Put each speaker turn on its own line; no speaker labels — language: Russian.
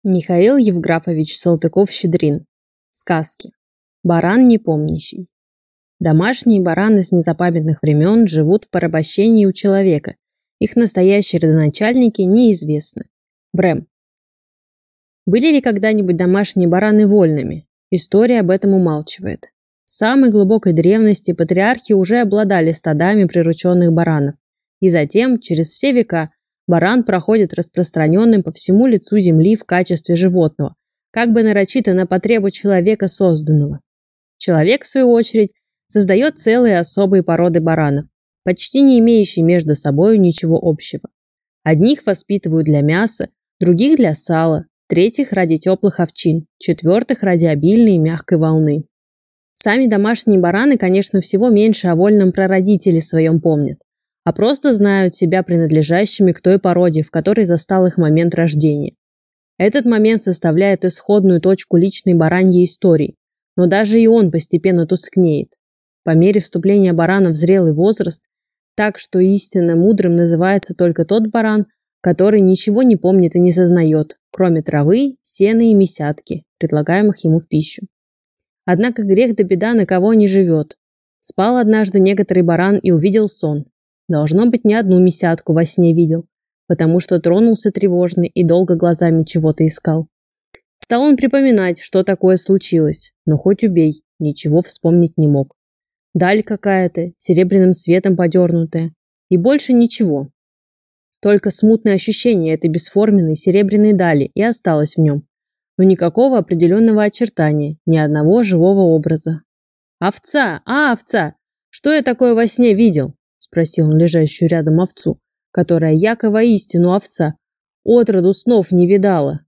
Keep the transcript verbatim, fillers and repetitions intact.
Михаил Евграфович Салтыков-Щедрин. Сказки. Баран непомнящий. Домашние бараны с незапамятных времен живут в порабощении у человека. Их настоящие родоначальники неизвестны. Брэм. Были ли когда-нибудь домашние бараны вольными? История об этом умалчивает. В самой глубокой древности патриархи уже обладали стадами прирученных баранов. И затем, через все века, баран проходит распространенным по всему лицу земли в качестве животного, как бы нарочито на потребу человека созданного. Человек, в свою очередь, создает целые особые породы баранов, почти не имеющие между собой ничего общего. Одних воспитывают для мяса, других для сала, третьих ради теплых овчин, четвертых ради обильной и мягкой волны. Сами домашние бараны, конечно, всего меньше о вольном прародителе своем помнят, а просто знают себя принадлежащими к той породе, в которой застал их момент рождения. Этот момент составляет исходную точку личной бараньей истории, но даже и он постепенно тускнеет. По мере вступления барана в зрелый возраст, так что истинно мудрым называется только тот баран, который ничего не помнит и не сознает, кроме травы, сена и месятки, предлагаемых ему в пищу. Однако грех да беда на кого не живет. Спал однажды некоторый баран и увидел сон. Должно быть, не одну месятку во сне видел, потому что тронулся тревожный и долго глазами чего-то искал. Стал он припоминать, что такое случилось, но хоть убей, ничего вспомнить не мог. Даль какая-то, серебряным светом подернутая, и больше ничего. Только смутное ощущение этой бесформенной серебряной дали и осталось в нем, но никакого определенного очертания, ни одного живого образа. «Овца! А, овца! Что я такое во сне видел?» — спросил он лежащую рядом овцу, которая яко воистину овца, отроду снов не видала.